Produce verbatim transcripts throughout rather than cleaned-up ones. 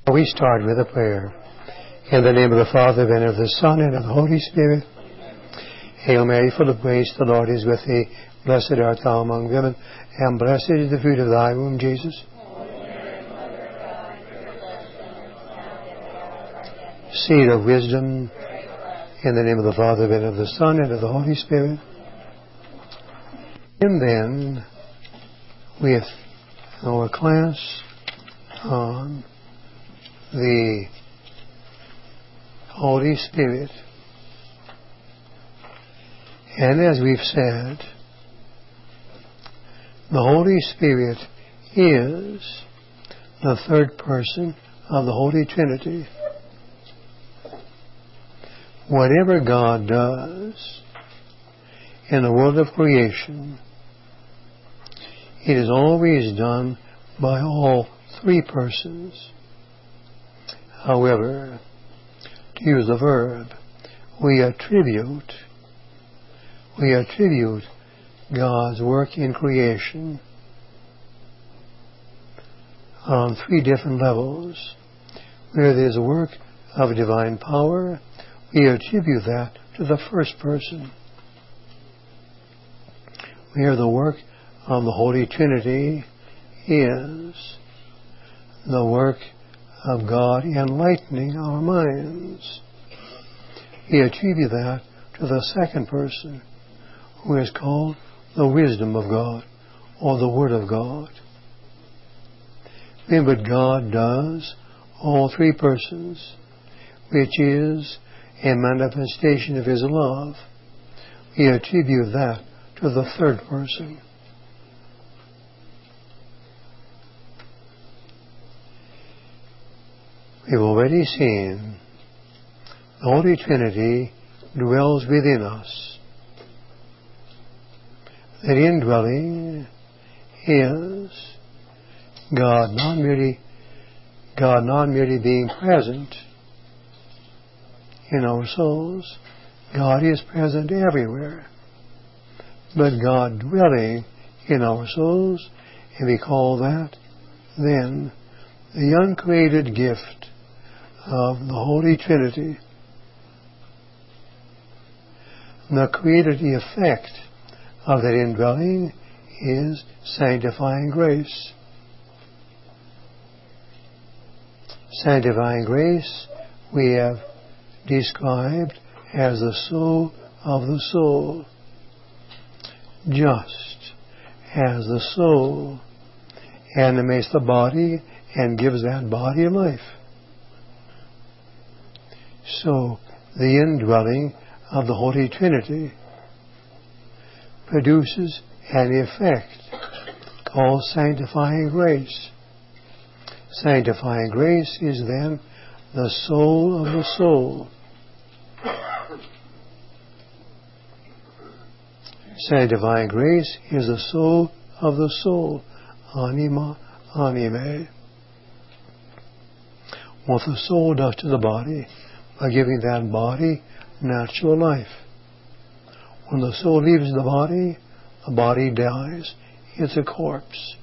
We start with a prayer. In the name of the Father, and of the Son, and of the Holy Spirit. Hail Mary, full of grace, the Lord is with thee. Blessed art thou among women, and blessed is the fruit of thy womb, Jesus. Seed of wisdom. In the name of the Father, and of the Son, and of the Holy Spirit. And then, with our class on the Holy Spirit. And as we've said, the Holy Spirit is the third person of the Holy Trinity. Whatever God does in the world of creation, it is always done by all three persons. However, to use the verb, we attribute, we attribute God's work in creation on three different levels. Where there's a work of divine power, we attribute that to the first person. Where the work of the Holy Trinity is the work of God enlightening our minds, we attribute that to the second person, who is called the wisdom of God, or the Word of God. Then what God does, all three persons, which is a manifestation of His love, we attribute that to the third person. We've already seen the Holy Trinity dwells within us. That indwelling is God not merely God not merely being present in our souls. God is present everywhere. But God dwelling in our souls, and we call that then the uncreated gift of the Holy Trinity. The created effect of that indwelling is sanctifying grace. Sanctifying grace we have described as the soul of the soul. Just as the soul animates the body and gives that body life, so the indwelling of the Holy Trinity produces an effect called sanctifying grace. Sanctifying grace is then the soul of the soul. Sanctifying grace is the soul of the soul, anima animae. What the soul does to the body by giving that body natural life. When the soul leaves the body, the body dies. It's a corpse.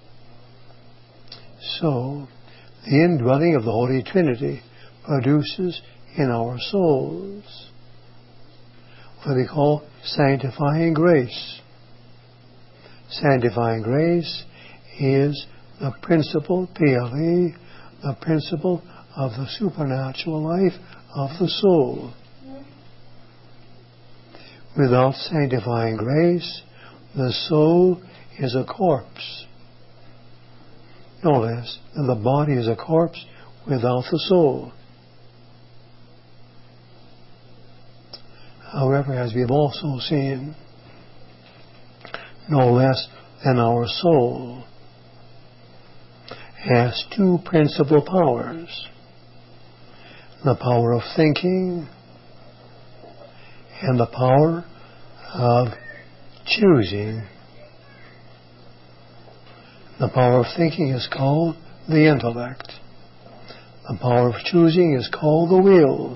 So, the indwelling of the Holy Trinity produces in our souls what we call sanctifying grace. Sanctifying grace is the principle, P L E, the principle of the supernatural life of the soul. Without sanctifying grace, the soul is a corpse. No less than the body is a corpse without the soul. However, as we've also seen, no less than our soul has two principal powers. The power of thinking and the power of choosing. The power of thinking is called the intellect. The power of choosing is called the will.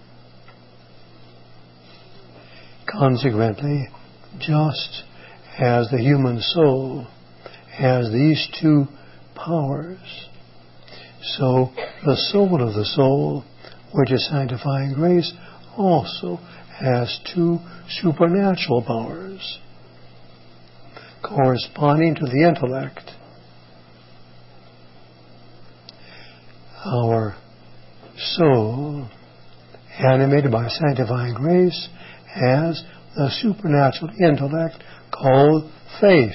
Consequently, just as the human soul has these two powers, So the soul of the soul, which is sanctifying grace, also has two supernatural powers corresponding to the intellect. Our soul, animated by sanctifying grace, has the supernatural intellect called faith.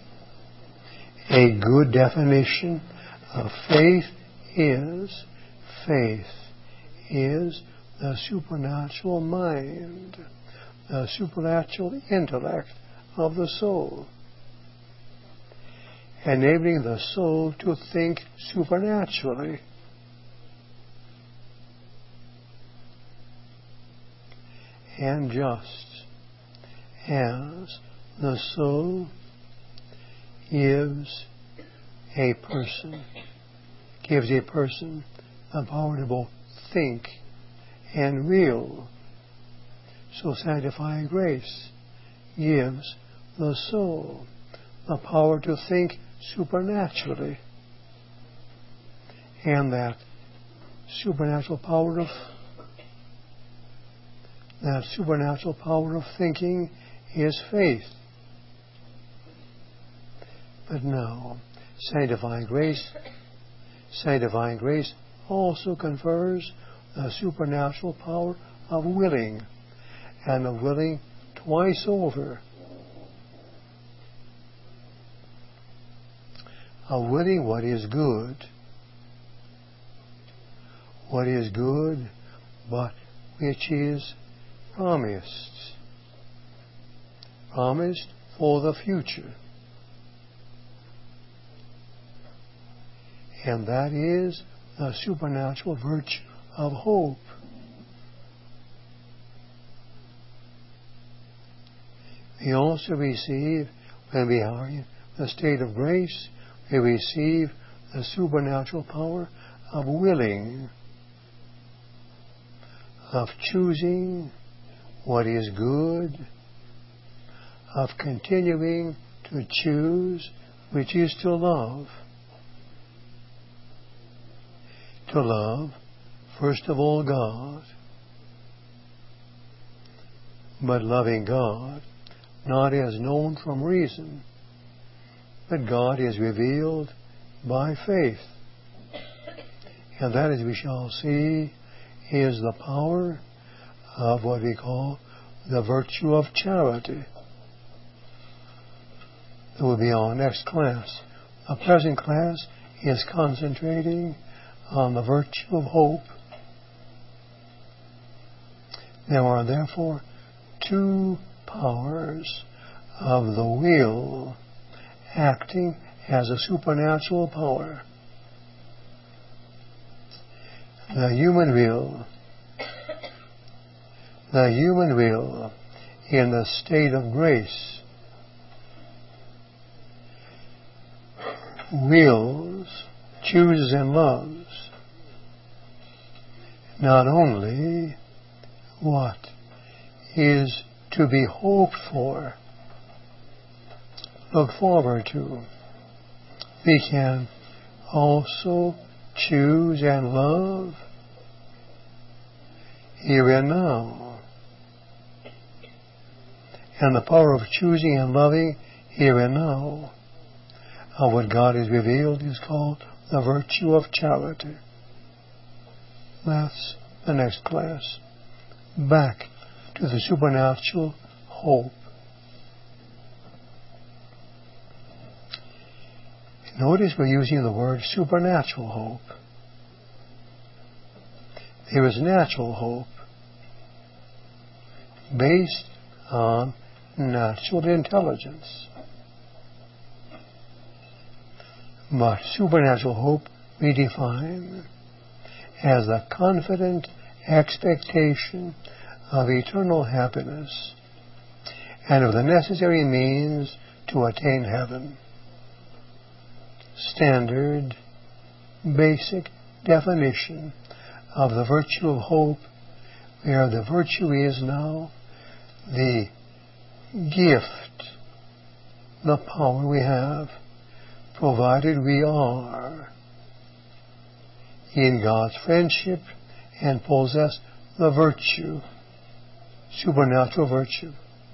A good definition of faith is faith is the supernatural mind, the supernatural intellect of the soul, enabling the soul to think supernaturally. And just as the soul gives a person, gives a person the power to both think and will, so sanctifying grace gives the soul the power to think supernaturally. And that supernatural power of that supernatural power of thinking is faith. But now, sanctifying grace, sanctifying grace also confers the supernatural power of willing, and of willing twice over. Of willing what is good, what is good, but which is promised, promised for the future. And that is the supernatural virtue of hope. We also receive, when we are in the state of grace, we receive the supernatural power of willing, of choosing what is good, of continuing to choose which is to love. To love, first of all, God, but loving God not as known from reason, but God is revealed by faith. And that, as we shall see, is the power of what we call the virtue of charity. That will be our next class. The present class is concentrating on the virtue of hope. There are therefore two powers of the will acting as a supernatural power. The human will, the human will in the state of grace wills, chooses and loves not only what is to be hoped for, look forward to, we can also choose and love here and now. And the power of choosing and loving here and now of what God has revealed is called the virtue of charity. That's the next class. Back to the supernatural hope. Notice we're using the word supernatural hope. There is natural hope based on natural intelligence. But supernatural hope we define as the confident expectation of eternal happiness and of the necessary means to attain heaven. Standard, basic definition of the virtue of hope, where the virtue is now the gift, the power we have, provided we are in God's friendship and possess the virtue, supernatural virtue.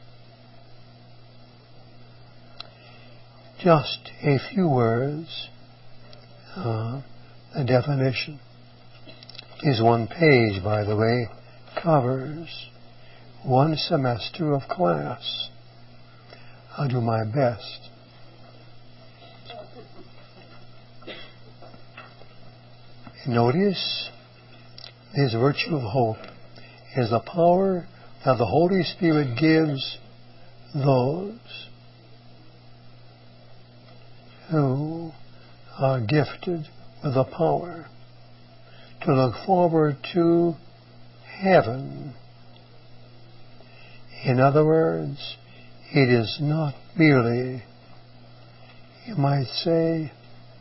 Just a few words. Uh, the definition is one page, by the way, covers one semester of class. I'll do my best. Notice this virtue of hope is the power that the Holy Spirit gives those who are gifted with the power to look forward to heaven. In other words, it is not merely, you might say,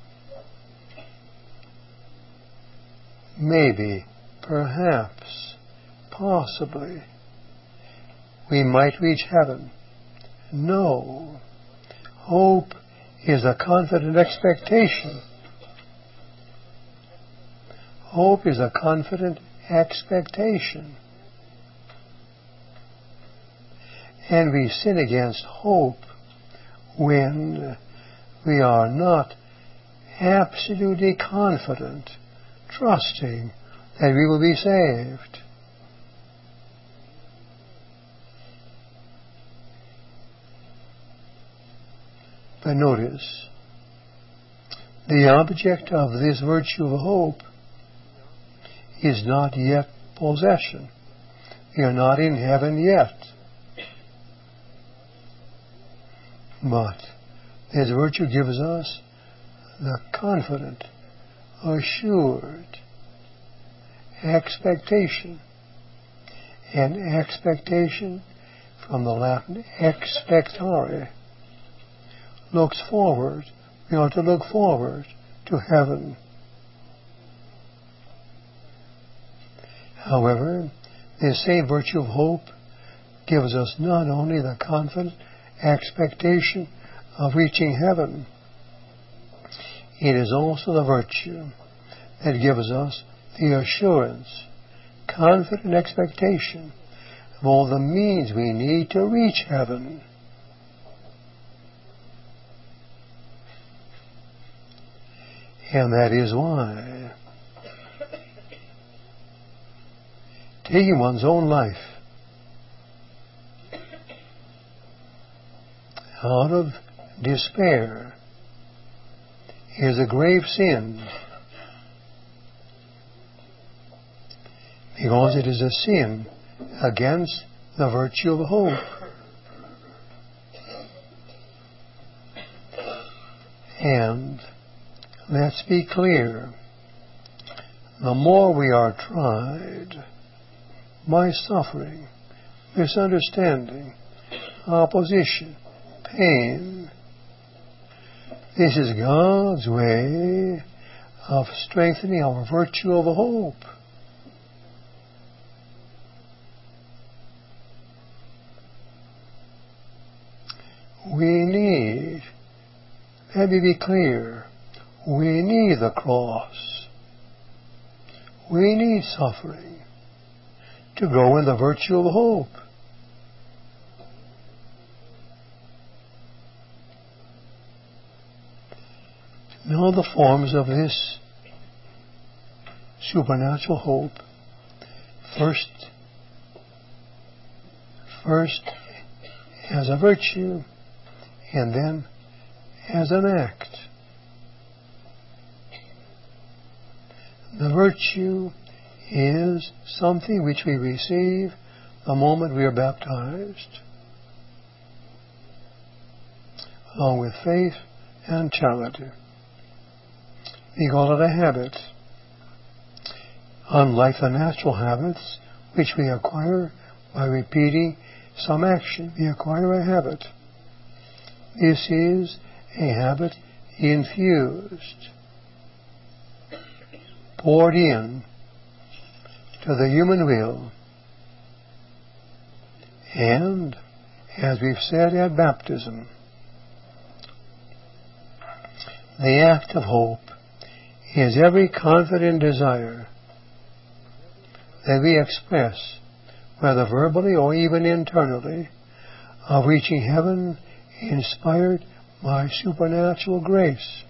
maybe, perhaps, possibly, we might reach heaven. No. Hope is a confident expectation. Hope is a confident expectation. And we sin against hope when we are not absolutely confident, trusting that we will be saved. But notice, the object of this virtue of hope is not yet possession. We are not in heaven yet. But this virtue gives us the confident, assured expectation. And expectation, from the Latin expectare, looks forward. We are to look forward to heaven. However, this same virtue of hope gives us not only the confident expectation of reaching heaven, it is also the virtue that gives us the assurance, confident expectation of all the means we need to reach heaven. And that is why, taking one's own life out of despair is a grave sin, because it is a sin against the virtue of hope. And let's be clear, the more we are tried by suffering, misunderstanding, opposition, pain, this is God's way of strengthening our virtue of hope. We need, let me be clear, we need the cross. We need suffering to grow in the virtue of hope. Now the forms of this supernatural hope. First, first as a virtue, and then as an act. The virtue is something which we receive the moment we are baptized, along with faith and charity. We call it a habit. Unlike the natural habits which we acquire by repeating some action, we acquire a habit. This is a habit infused, poured in to the human will. And, as we've said at baptism, the act of hope is every confident desire that we express, whether verbally or even internally, of reaching heaven inspired by supernatural grace.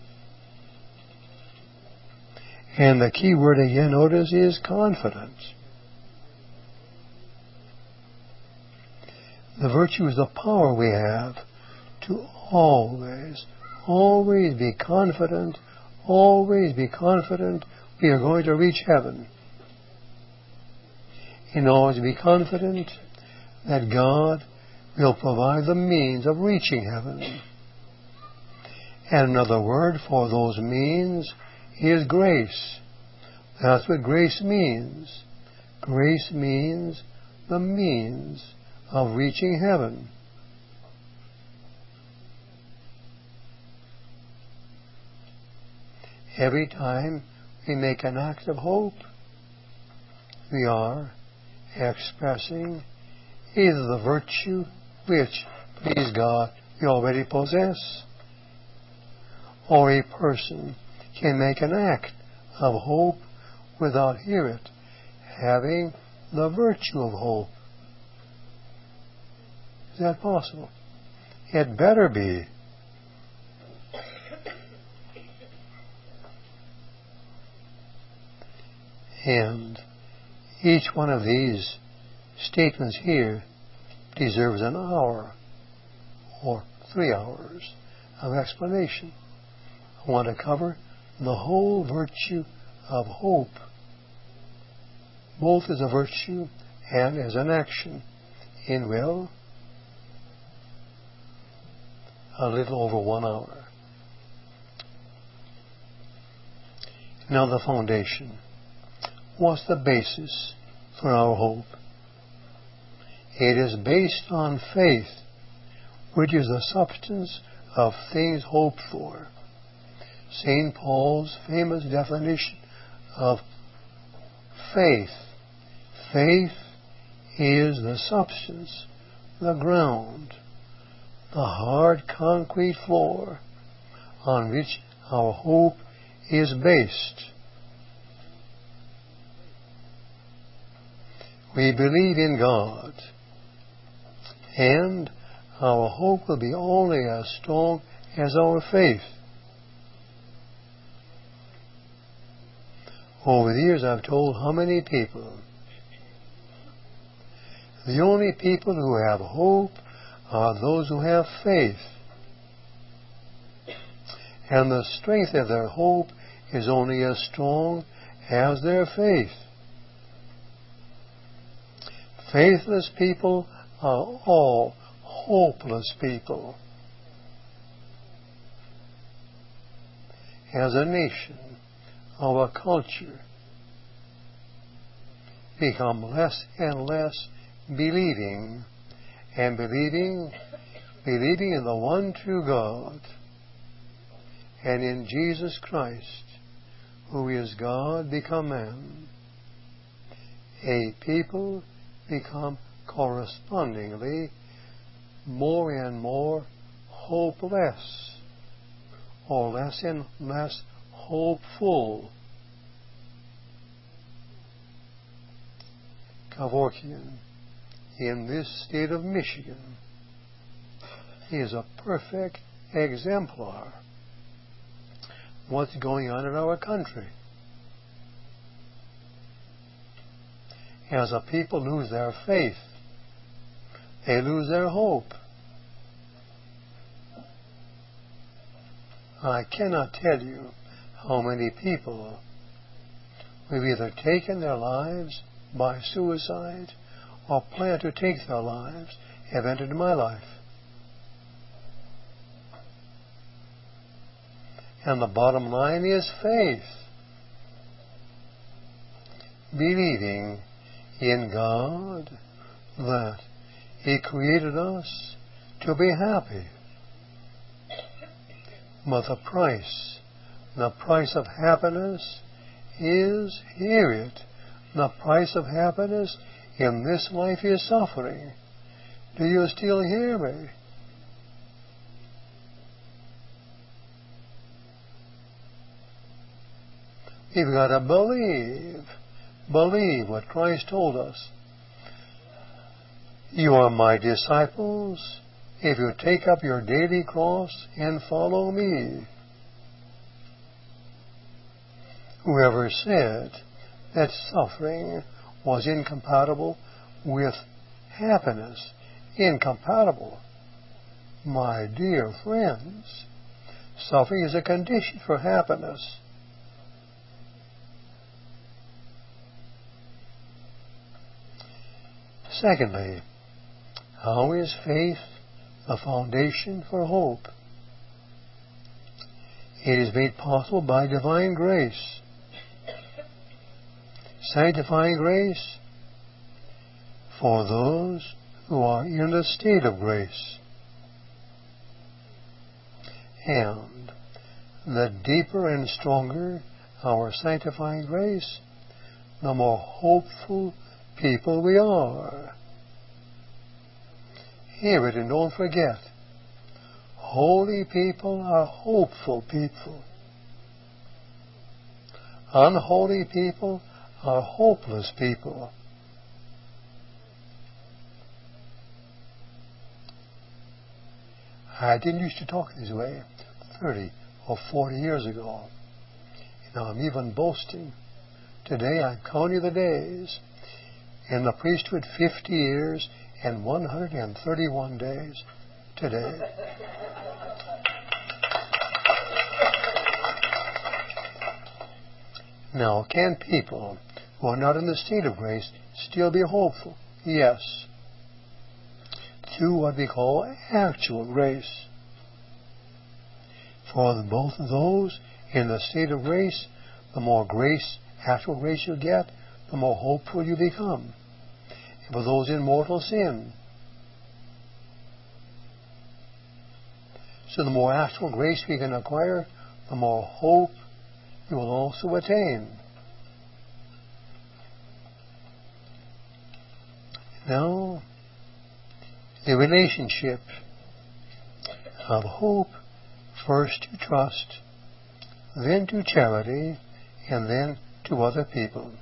And the key word again, notice, is confidence. The virtue is the power we have to always, always be confident, always be confident we are going to reach heaven. And always be confident that God will provide the means of reaching heaven. And another word for those means is grace. That's what grace means. Grace means the means of reaching heaven. Every time we make an act of hope, we are expressing either the virtue which, please God, we already possess, or a person can make an act of hope without hear it having the virtue of hope. Is that possible? It better be. And each one of these statements here deserves an hour or three hours of explanation. I want to cover the whole virtue of hope, both as a virtue and as an action, in, well, a little over one hour. Now the foundation. What's the basis for our hope? It is based on faith, which is the substance of things hoped for. Saint Paul's famous definition of faith. Faith is the substance, the ground, the hard concrete floor on which our hope is based. We believe in God, and our hope will be only as strong as our faith. Over the years I've told how many people, the only people who have hope are those who have faith. And the strength of their hope is only as strong as their faith. Faithless people are all hopeless people. As a nation, our culture become less and less believing, and believing, believing in the one true God and in Jesus Christ, who is God become man. A people become correspondingly more and more hopeless, or less and less hopeful. Kevorkian, in this state of Michigan, is a perfect exemplar of what's going on in our country. As a people lose their faith, they lose their hope. I cannot tell you how many people who have either taken their lives by suicide or plan to take their lives have entered my life. And the bottom line is faith. Believing in God that He created us to be happy. But the price, the price of happiness is, hear it, the price of happiness in this life is suffering. Do you still hear me? You've got to believe. Believe what Christ told us. You are my disciples if you take up your daily cross and follow me. Whoever said that suffering was incompatible with happiness, incompatible, my dear friends, suffering is a condition for happiness. Secondly, how is faith the foundation for hope? It is made possible by divine grace. Sanctifying grace for those who are in the state of grace. And the deeper and stronger our sanctifying grace, the more hopeful people we are. Hear it and don't forget. Holy people are hopeful people. Unholy people are hopeless people. I didn't used to talk this way thirty or forty years ago. Now I'm even boasting. Today I'm counting the days. In the priesthood, fifty years and one hundred thirty-one days today. Now, can people who are not in the state of grace still be hopeful? Yes. Through what we call actual grace. For both of those in the state of grace, the more grace, actual grace you get, the more hopeful you become. And for those in mortal sin, so the more actual grace we can acquire, the more hope you will also attain. Now, the relationship of hope, first to trust, then to charity, and then to other people.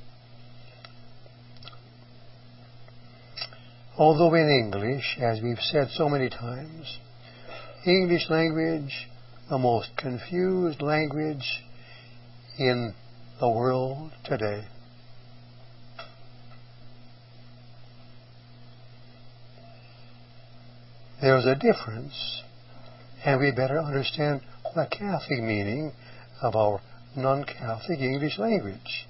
Although in English, as we've said so many times, English language, the most confused language in the world today. There's a difference, and we better understand the Catholic meaning of our non-Catholic English language.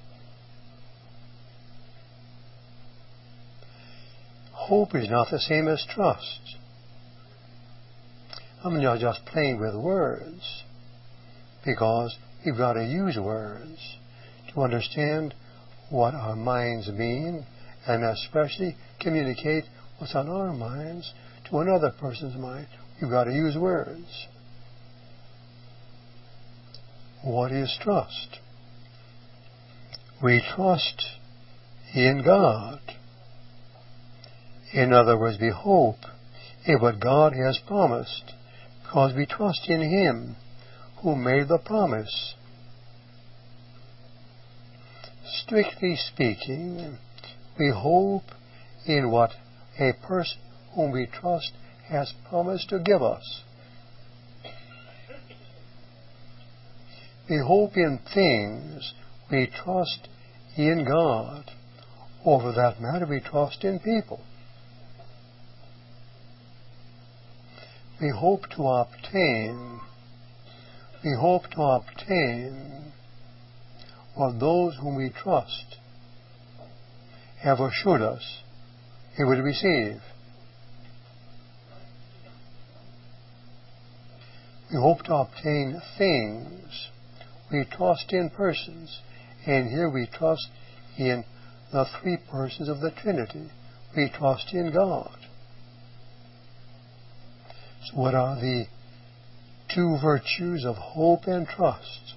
Hope is not the same as trust. I'm not just playing with words, because we've got to use words to understand what our minds mean, and especially communicate what's on our minds to another person's mind. We've got to use words. What is trust? We trust in God. In other words, we hope in what God has promised, because we trust in Him who made the promise. Strictly speaking, we hope in what a person whom we trust has promised to give us. We hope in things. We trust in God. Or for that matter, we trust in people. We hope to obtain, we hope to obtain what those whom we trust have assured us He would receive. We hope to obtain things. We trust in persons, and here we trust in the three persons of the Trinity. We trust in God. So what are the two virtues of hope and trust?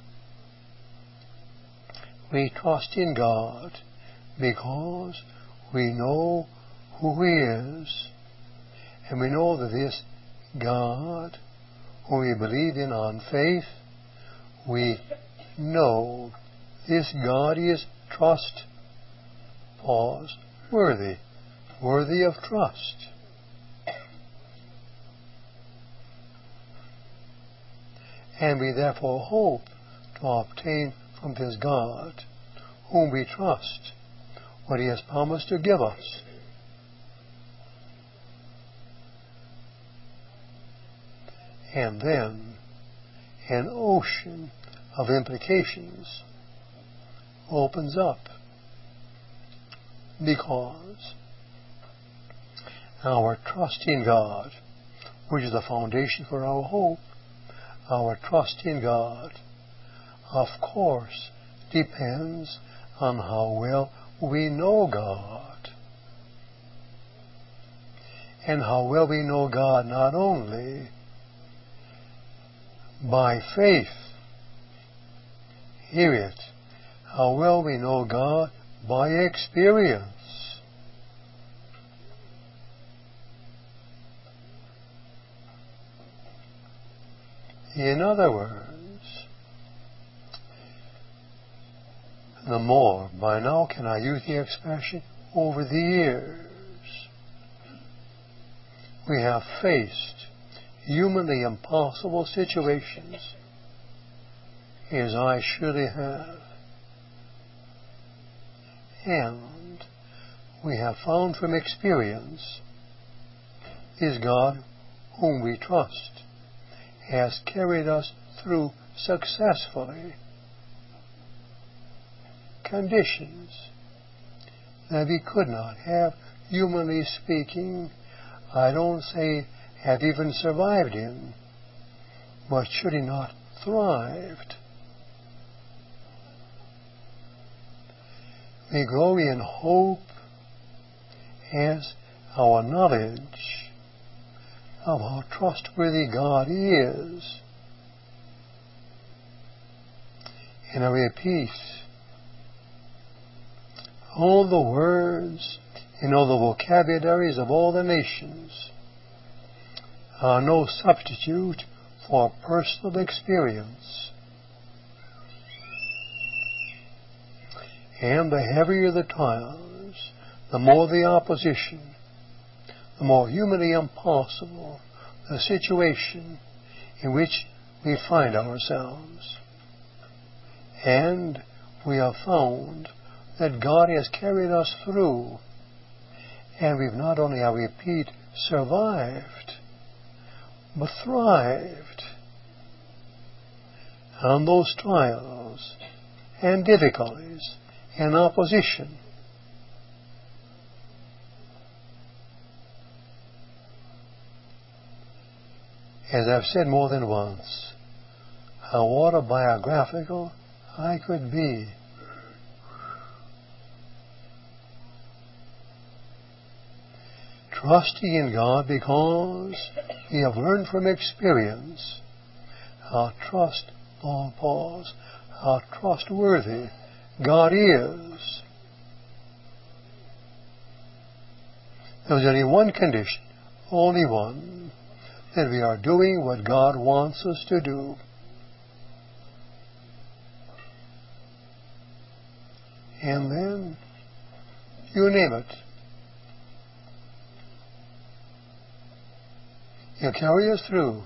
We trust in God because we know who He is, and we know that this God, whom we believe in on faith, we know This God is trust. Pause. Worthy. Worthy of trust. And we therefore hope to obtain from this God, whom we trust, what He has promised to give us. And then an ocean of implications opens up, because our trust in God, which is the foundation for our hope, our trust in God, of course, depends on how well we know God. And how well we know God not only by faith, hear it, how well we know God by experience. In other words, the more, by now can I use the expression, over the years, we have faced humanly impossible situations, as I surely have. And we have found from experience is God whom we trust has carried us through successfully conditions that we could not have, humanly speaking, I don't say have even survived in, but should he not thrived. We grow in hope as our knowledge of how trustworthy God is. And I repeat, all the words and all the vocabularies of all the nations are no substitute for personal experience. And the heavier the trials, the more the opposition, the more humanly impossible the situation in which we find ourselves. And we have found that God has carried us through, and we've not only, I repeat, survived, but thrived on those trials and difficulties and opposition. As I've said more than once, how autobiographical I could be. Trusting in God because we have learned from experience how trust, long pause, how trustworthy God is. There's only one condition, only one, that we are doing what God wants us to do. And then, you name it, He'll carry us through.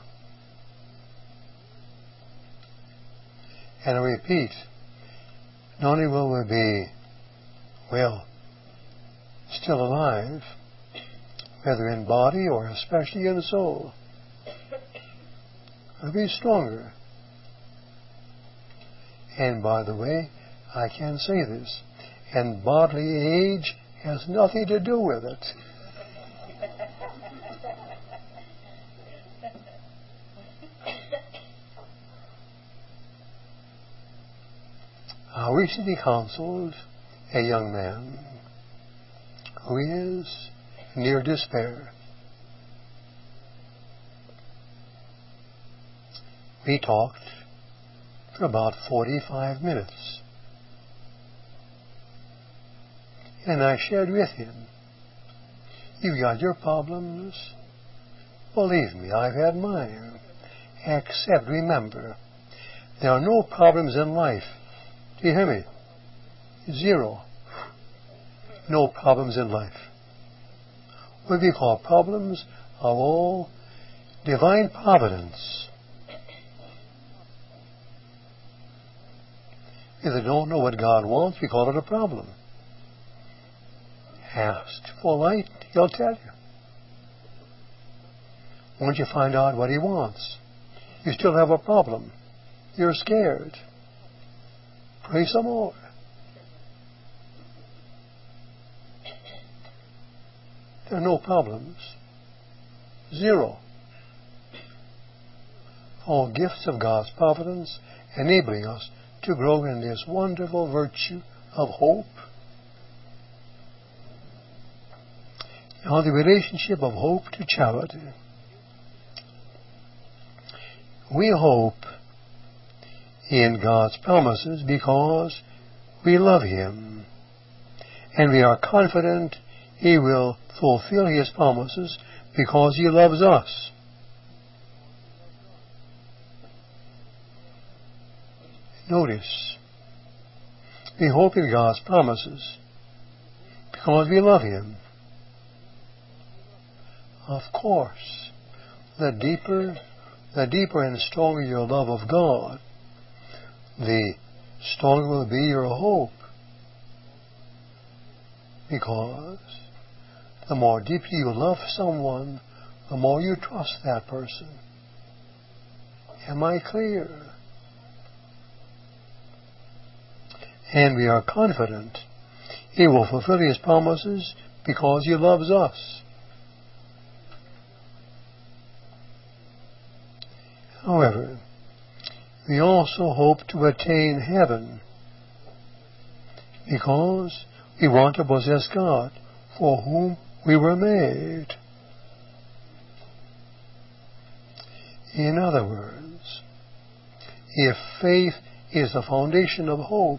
And I repeat, not only will we be, well, still alive, whether in body or especially in soul, we'll be stronger. And by the way, I can say this, and bodily age has nothing to do with it. I recently counseled a young man who is near despair. We talked for about forty-five minutes. And I shared with him, you've got your problems. Believe me, I've had mine. Except, remember, there are no problems in life You hear me? Zero. No problems in life. What we call problems are all divine providence. If they don't know what God wants, we call it a problem. Ask for light, He'll tell you. Once you find out what He wants, you still have a problem. You're scared. Pray some more. There are no problems. Zero. All gifts of God's providence enabling us to grow in this wonderful virtue of hope. Now, the relationship of hope to charity. We hope in God's promises because we love Him, and we are confident He will fulfill His promises because He loves us. Notice, we hope in God's promises because we love Him. Of course, the deeper, the deeper and stronger your love of God, the stronger will be your hope. Because the more deeply you love someone, the more you trust that person. Am I clear? And we are confident He will fulfill His promises because He loves us. However, we also hope to attain heaven because we want to possess God for whom we were made. In other words, if faith is the foundation of hope,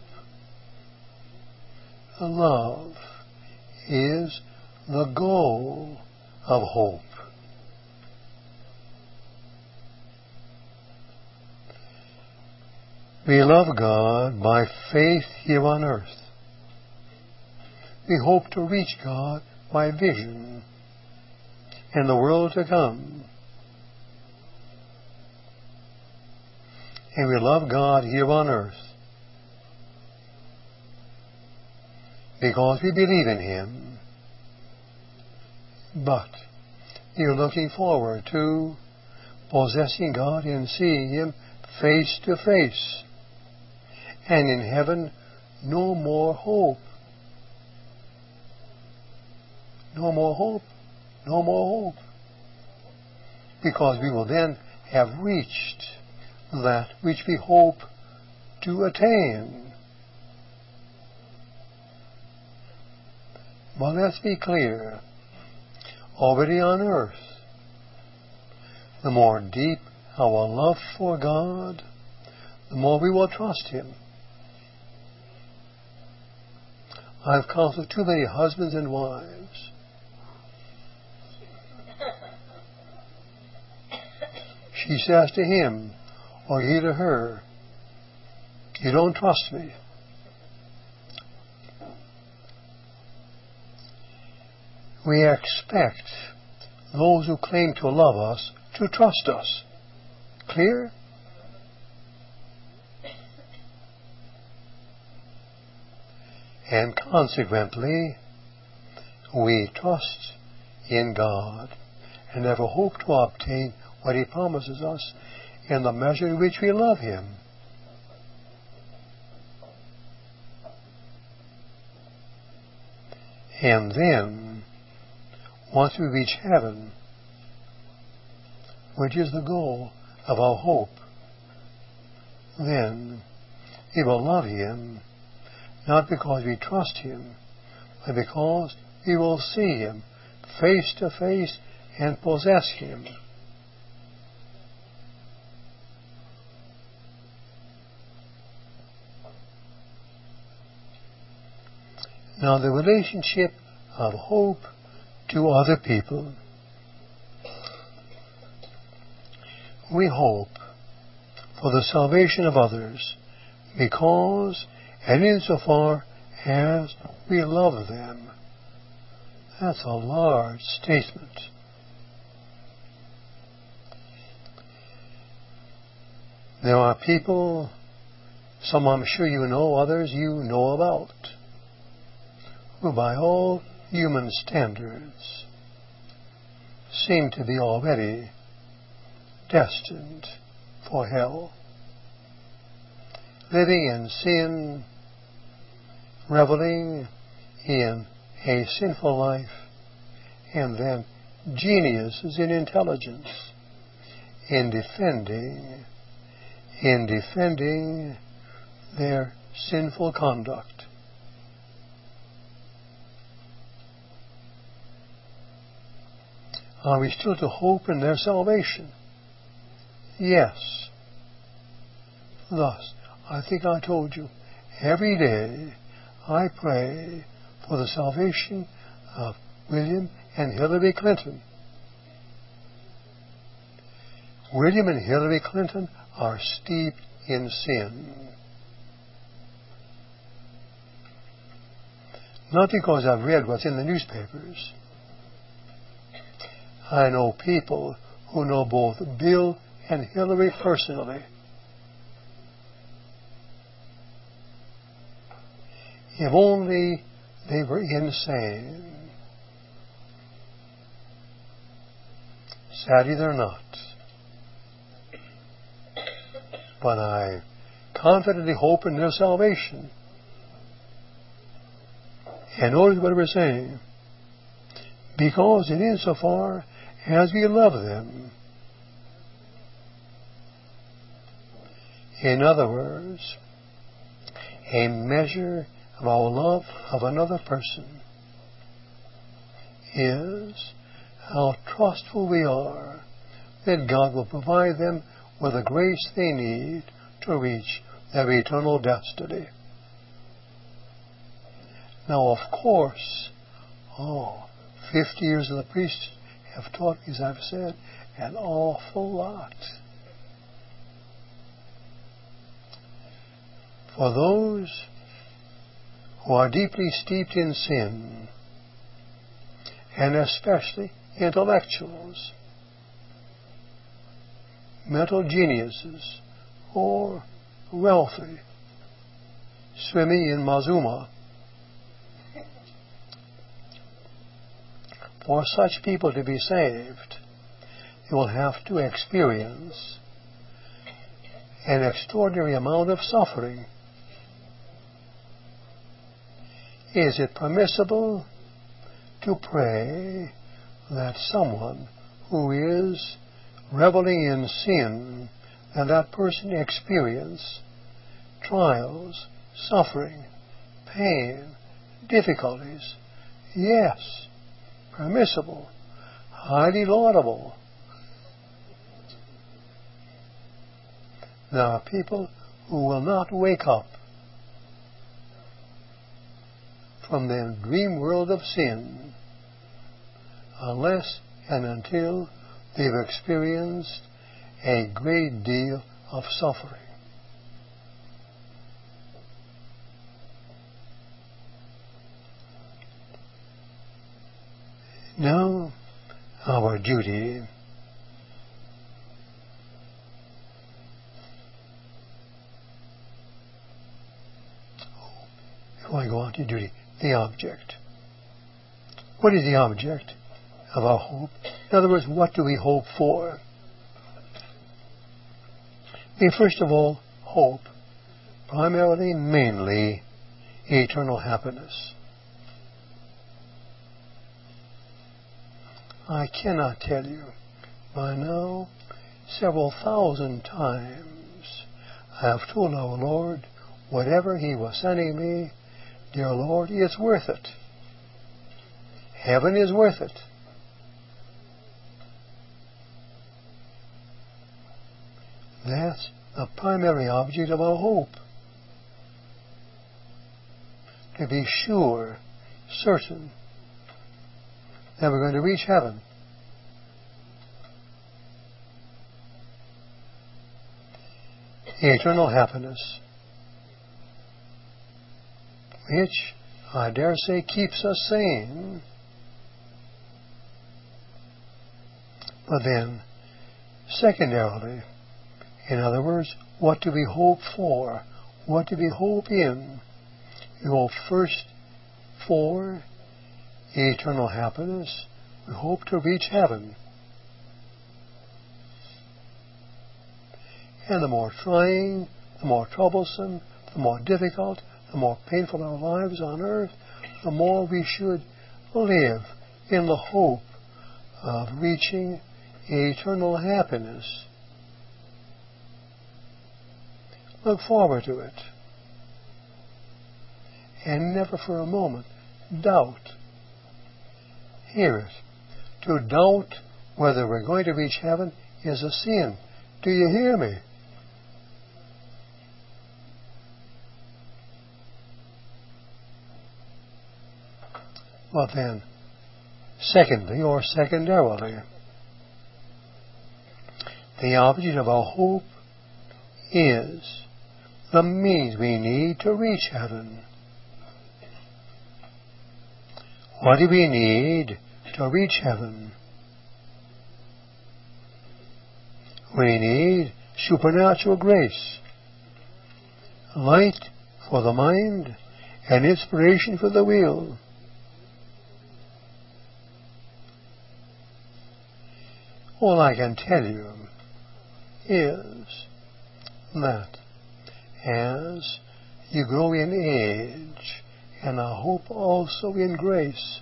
love is the goal of hope. We love God by faith here on earth. We hope to reach God by vision in the world to come. And we love God here on earth because we believe in Him. But we are looking forward to possessing God and seeing Him face to face. And in heaven, no more hope. No more hope. No more hope. Because we will then have reached that which we hope to attain. But let's be clear. Already on earth, the more deep our love for God, the more we will trust Him. I've counseled too many husbands and wives. She says to him, or he to her, "You don't trust me." We expect those who claim to love us to trust us. Clear? And consequently, we trust in God and have a hope to obtain what He promises us in the measure in which we love Him. And then, once we reach heaven, which is the goal of our hope, then we will love Him, not because we trust Him, but because we will see Him face to face and possess Him. Now, the relationship of hope to other people. We hope for the salvation of others because and insofar as we love them. That's a large statement. There are people, some I'm sure you know, others you know about, who by all human standards seem to be already destined for hell. Living in sin, reveling in a sinful life, and then geniuses in intelligence in defending in defending their sinful conduct. Are we still to hope in their salvation? Yes. Thus, I think I told you, every day I pray for the salvation of William and Hillary Clinton. William and Hillary Clinton are steeped in sin. Not because I've read what's in the newspapers. I know people who know both Bill and Hillary personally. If only they were insane. Sadly, they're not. But I confidently hope in their salvation. And notice what we're saying. Because in insofar as we love them. In other words, a measure of our love of another person is how trustful we are that God will provide them with the grace they need to reach their eternal destiny. Now, of course, oh, fifty years of the priest have taught me, as I've said, an awful lot. For those who are deeply steeped in sin, and especially intellectuals, mental geniuses, or wealthy, swimming in Mazuma, for such people to be saved, they will have to experience an extraordinary amount of suffering. Is it permissible to pray that someone who is reveling in sin, and that person experience trials, suffering, pain, difficulties? Yes, permissible, highly laudable. There are people who will not wake up from their dream world of sin unless and until they've experienced a great deal of suffering. Now, our duty before I go on to duty, the object. What is the object of our hope? In other words, what do we hope for? We first of all hope, primarily, mainly, eternal happiness. I cannot tell you, by now, several thousand times, I have told our Lord, whatever He was sending me, dear Lord, it's worth it. Heaven is worth it. That's the primary object of our hope. To be sure, certain, that we're going to reach heaven. Eternal happiness. which, I dare say, keeps us sane. But then, secondarily, in other words, what do we hope for? What do we hope in? We hope first for eternal happiness. We hope to reach heaven. And the more trying, the more troublesome, the more difficult, the more painful our lives on earth, the more we should live in the hope of reaching eternal happiness. Look forward to it. And never for a moment doubt. Hear it. To doubt whether we're going to reach heaven is a sin. Do you hear me? Well then, secondly or secondarily, the object of our hope is the means we need to reach heaven. What do we need to reach heaven? We need supernatural grace, light for the mind, and inspiration for the will. All I can tell you is that as you grow in age, and I hope also in grace,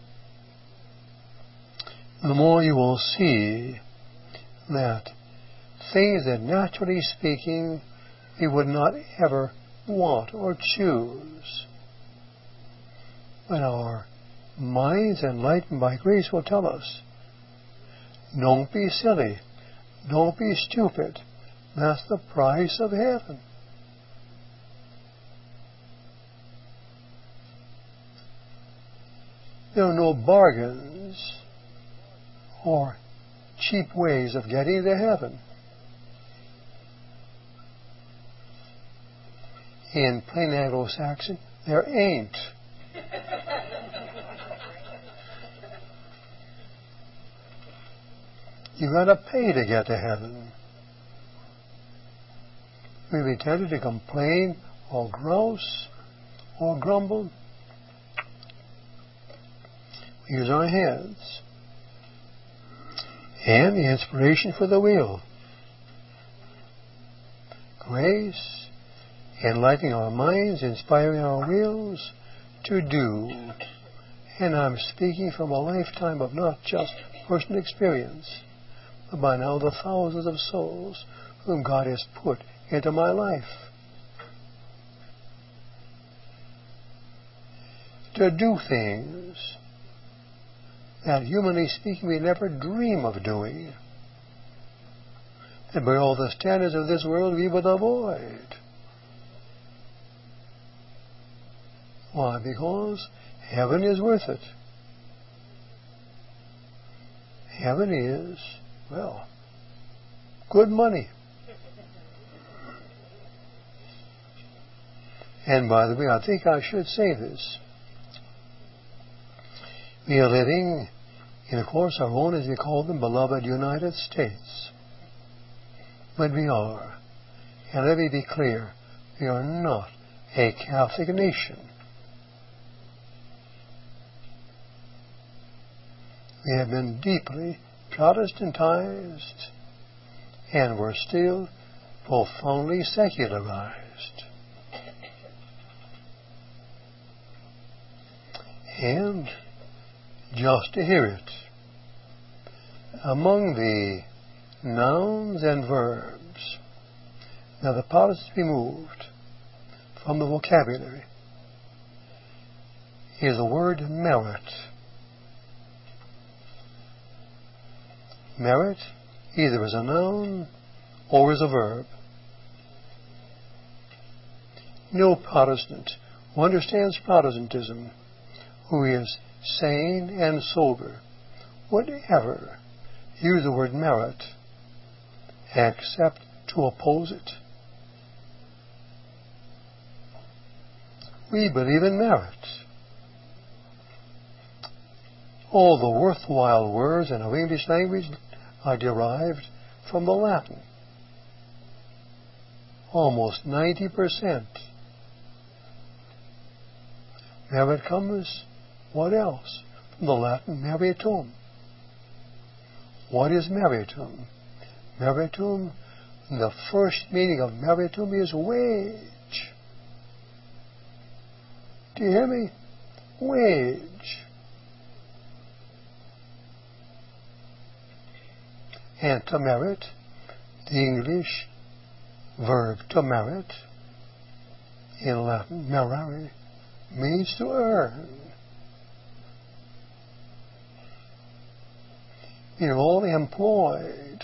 the more you will see that things that, naturally speaking, we would not ever want or choose, but our minds enlightened by grace will tell us, don't be silly, don't be stupid, that's the price of heaven. There are no bargains or cheap ways of getting to heaven. In plain Anglo-Saxon, there ain't. You gotta pay to get to heaven. We be tempted to complain or grouse or grumble. We use our heads and the inspiration for the will. Grace, enlightening our minds, inspiring our wills to do. And I'm speaking from a lifetime of not just personal experience, but by now the thousands of souls whom God has put into my life. To do things that, humanly speaking, we never dream of doing, that by all the standards of this world we would avoid. Why? Because heaven is worth it. Heaven is, well, good money. And by the way, I think I should say this. We are living in, of course, our own, as we call them, beloved United States. But we are, and let me be clear, we are not a Catholic nation. We have been deeply Protestantized, and we're still profoundly secularized. And just to hear it, among the nouns and verbs that the Protestants removed from the vocabulary is the word merit. Merit either as a noun or as a verb. No Protestant who understands Protestantism, who is sane and sober, would ever use the word merit except to oppose it. We believe in merit. All the worthwhile words in our English language are derived from the Latin. Almost ninety percent. Merit comes, what else? From the Latin meritum. What is meritum? Meritum, the first meaning of meritum is wage. Do you hear me? Wage. And to merit, the English verb to merit, in Latin, merare, means to earn. You're all employed.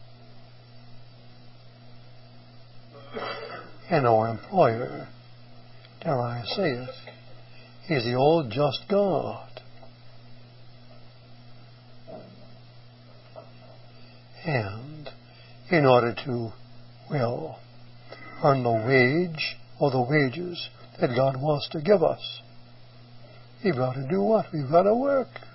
And our employer, dare I say it, is the old just God. And in order to, well, earn the wage or the wages that God wants to give us, we've got to do what? We've got to work.